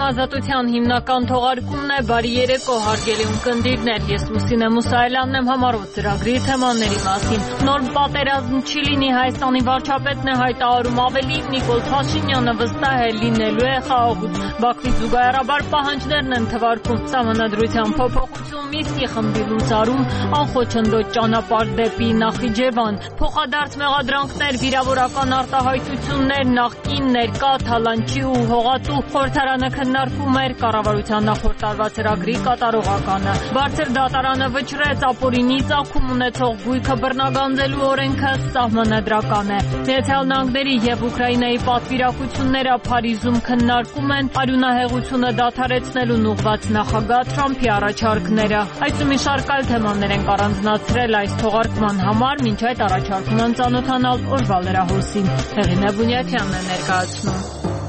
Համազատության հիմնական թողարկումն է։ Բարի երեկո, հարգելի ունկնդիրներ, ես Լուսինե Մուսայելյանն եմ, համառոտ ծրագրի թեմաների մասին։ Նոր պատերազմ չի լինի, Հայաստանի վարչապետն է հայտարարում, ավելի Նիկոլ Փաշինյանը վստահ է լինելու է խաղաղություն։ Բաքվի զուգահեռաբար պահանջներն են թվարկում սահմանադրության փոփոխություն, Մինսկի խմբի լուծարում, անխոչնդոտ ճանապարհ դեպի Նախիջևան, փոխադարձ մեղադրանքներ, վիրավորական արտահայտություններ, նախկին, ներկա, թալանչի ու հողատու խորհրդարանը քննարկում էր կառավարության նախորդ տարվա ծրագրի կատարողականը։ Բարձր դատարանը վճռեց ապօրինի ծագում ունեցող գույքը բռնագանձելու օրենքը սահմանադրական է։ Միացյալ Նահանգների եւ Ուկրաինայի պատվիրակությունները Փարիզում քննարկում են արյունահեղությունը դադարեցնելուն ուղղված նախագահ Թրամփի առաջարկները։ Այսու մի շարք այլ թեմաներ ենք առանձնացրել այս թողարկման համար, մինչ այդ առաջարկում են ծանոթանալ օրվա լրահոսին։ Հեղինե Բունյաթյանն է ներկայացնում։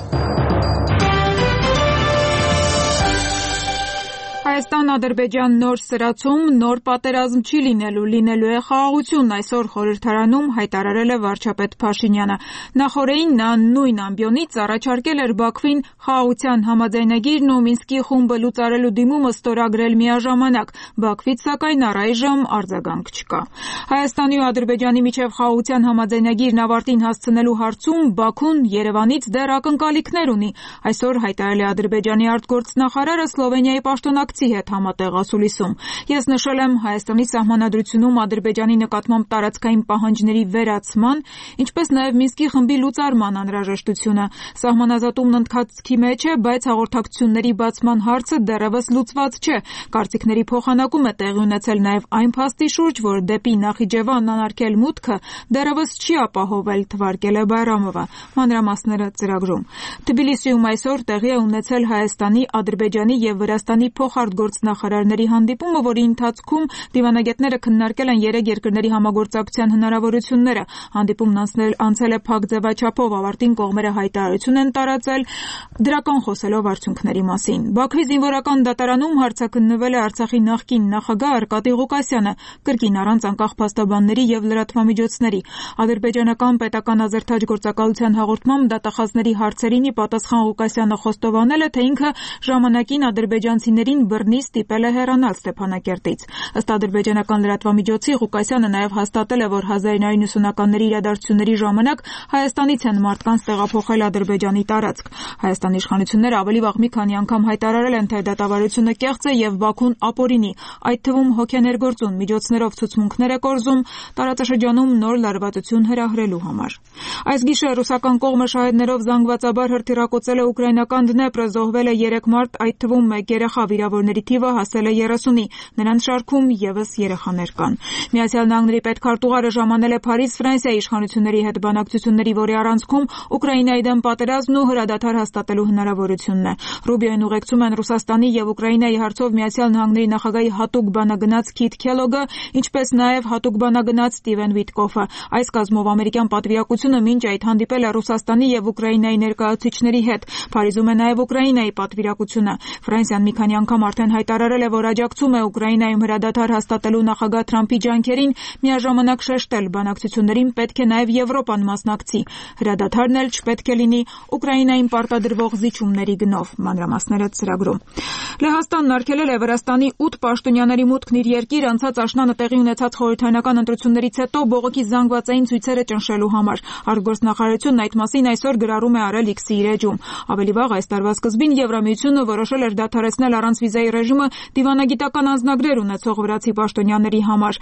Հայաստան-Ադրբեջան նոր սրացում, նոր պատերազմ չի լինելու է խաղաղություն, այսօր խորհրդարանում հայտարարել է վարչապետ Փաշինյանը։ Նախորդին նա նույն ամբիոնից առաջարկել էր Բաքվին խաղաղության համաձայնագիրն ու Մինսկի խումբը լուծարելու դիմումը ստորագրել միաժամանակ, Բաքվից սակայն առայժմ արձագանք չկա։ Հայաստանի ու Ադրբեջանի միջև խաղաղության համաձայնագիրն ավարտին հասցնելու հարցում Բաքուն Երևանից դեռ ակնկալիքներ ունի։ Այսօր հայտարարել է Ադրբեջանի արտգործնախարարը Սլովենիայի պաշտոնակցի հետ համատեղ ասուլիսում։ Ես նշել եմ Հայաստանի սահմանադրությունում Ադրբեջանի նկատմամբ տարածքային պահանջների վերացման, ինչպես նաև Մինսկի խմբի լուծարման անհրաժեշտությունը։ Սահմանազատումն ընթացքի մեջ է, բայց հաղորդակցությունների բացման հարցը դեռևս լուծված չէ։ Կարծիքների փոխանակում է տեղի ունեցել նաև այն փաստի շուրջ, որ դեպի Նախիջևան անարգել մուտքը դեռևս չի ապահովել, թվարկել է Բայրամովը։ Մանրամասները ծրագրում։ Թբիլիսիում այսօր տեղի է ունեցել Հայաստանի, Ադրբեջանի եւ Վրաստանի փոխարտգործնախարարների հանդիպումը, որի ընթացքում դիվանագետները քննարկել են երեք երկրների համագործակցության հնարավորությունները։ Հանդիպումն անցել է փակ ձևաչափով, ավարտին կողմերը հայտարարություն են տարածել, դրական խոսելով արդյունքների մասին։ Բաքվի զինվորական դատարանում հարցաքննվել է Արցախի նախկին նախագահ Արկադի Ղուկասյանը, կրկին առանց անկախ փաստաբանների եւ լրատվամիջոցների։ Ադրբեջանական պետական ազերթաջ գործակալության հաղորդմամբ դատախազների հարցերին ի պատասխան Ղուկասյանը խոստովանել է, թե ինքը ժամանակին ադրբեջանցիներին բռնի ստիպել է հեռանալ Ստեփանակերտից։ Ըստ ադրբեջանական լրատվամիջոցի Ղուկասյանը նաև հաստատել է, որ 1990-ականների իրադարձությունների ժամանակ Հայաստանից են մարդկանց տեղափոխել Ադրբեջանի տարածք։ Հայաստանի իշխանությունները ավելի վաղ մի քանի անգամ հայտարարել են, թե դատավարությունը կեղծ է եւ Բաքուն ապօրինի, այդ թվում հոգեներգործուն միջոցներով ցուցմունքներ է կորզում տարածաշրջանում նոր լարվածություն հրահրելու համար։ Այս գիշեր ռուսական կողմը շահեդներով զանգվածաբար հրթիռակոծել է ուկրաինական Դնեպրը, զոհվել է 3 մարդ, այդ թվում 1 երեխա, վիրավորների թիվը հասել է 30-ի, նրանց շարքում եւս երեխաներ կան։ Միացյալ Նահանգների պետքարտուղարը ժամանել է Փարիզ Ֆրանսիայի իշխանությունների հետ բանակցությունների, որի առանցքում Ուկրաինայի դեմ պատերազմն ու հրադադար հաստատելու հնարավորությունն է։ Ռուբիոին ուղեկցում են Ռուսաստանի եւ Ուկրաինայի հարցով Միացյալ Նահանգների նախագահի հատուկ բանագնաց Քիթ Քելոգը, ինչպես նաև հատուկ բանագնաց Ստիվեն Վիտկոֆը։ Այս կազմով ամերիկյան պատվիրակությունը մինչ այդ հանդիպել է Ռուսաստանի եւ Ուկրաինայի ներկայացուցիչների հետ։ Փարիզում է նաև Ուկրաինայի պատվիրակությունը։ Ֆրանսիան մի քանի անգամ արդեն հայտարարել է, որ աջակցում է Ուկրաինայում հրադադար հաստատելու նախագահ Թրամփի ջանքերին, միաժամանակ շեշտել բանակցություններին պետք է նաև Եվրոպան մասնակցի։ Հրադադարն էլ չպետք է լինի Ուկրաինային պարտադրվող զիջումների գնով։ Մանրամասները ծրագրում։ Լեհաստանն արգելել է Վրաստանի 8 պաշտոնյաների մուտքն իր երկիր անցած աշնանը տեղի ունեցած խորհրդարանական ընտրություններից հետո բողոքի զանգվածային ցույցերը ճնշելու համար։ Արտգործնախարարությունն այդ մասին այսօր գրառում է արել X-ի իր էջում։ Ավելի վաղ այս տարվա սկզբին Եվրամիությունը որոշել էր դադարեցնել առանց վիզայի ռեժիմը դիվանագիտական անձնագրեր ունեցող վրացի պաշտոնյաների համար։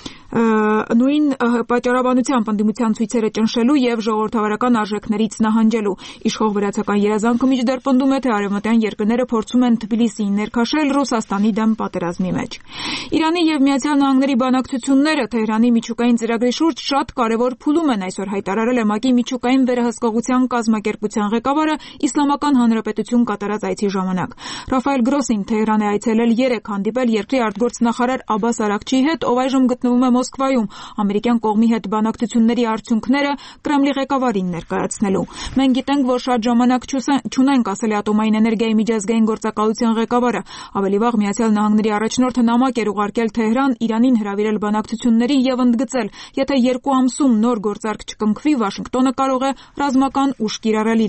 Նույն պատճառաբանությամբ ընդդիմության ցույցերը ճնշելու եւ ժողովրդավարական արժեքներից նահանջելու։ Իշխող վրացական երազանքը մինչդեռ պնդում է, թե արևմտյան երկրները փորձում են Թբիլիսիին ներքաշել Ռուսաստանի դեմ պատերազմի մեջ։ Իրանի եւ Միացյալ Նահանգների բանակցությունները Թեհրանի միջուկային ծրագրի շուրջ շատ կարևոր փուլում են, այսօր հայտարարել է ՄԱԿ-ի միջուկային վերահսկողության կազմակերպության ղեկավարը Իսլամական Հանրապետություն կատարած այցի ժամանակ։ Ռաֆայել Գրոսին Թեհրան է այցելել 3 հանդիպել երկրի արտգործնախարար Աբբաս Արաքչիի հետ, ով այժմ գտնվում է Մոսկվայում, ամերիկյան կողմի հետ բանակցությունների արդյունքները Կրեմլի ղեկավարին ներկայացնելու։ Մենք գիտենք, որ շատ ժամանակ չունենք, ասել է Ատոմային էներգիայի միջազգային գործակալության ղեկավարը։ Ավելի վաղ Միացյալ Նահանգների առաջնորդը նամակ էր ուղարկել Թեհրան, Իրանին հրավիրել բանակցությունների եւ ընդգծել, եթե 2 ամսում նոր գործարք չկնքվի, Վաշինգտոնը կարող է ռազմական ուժ կիրառել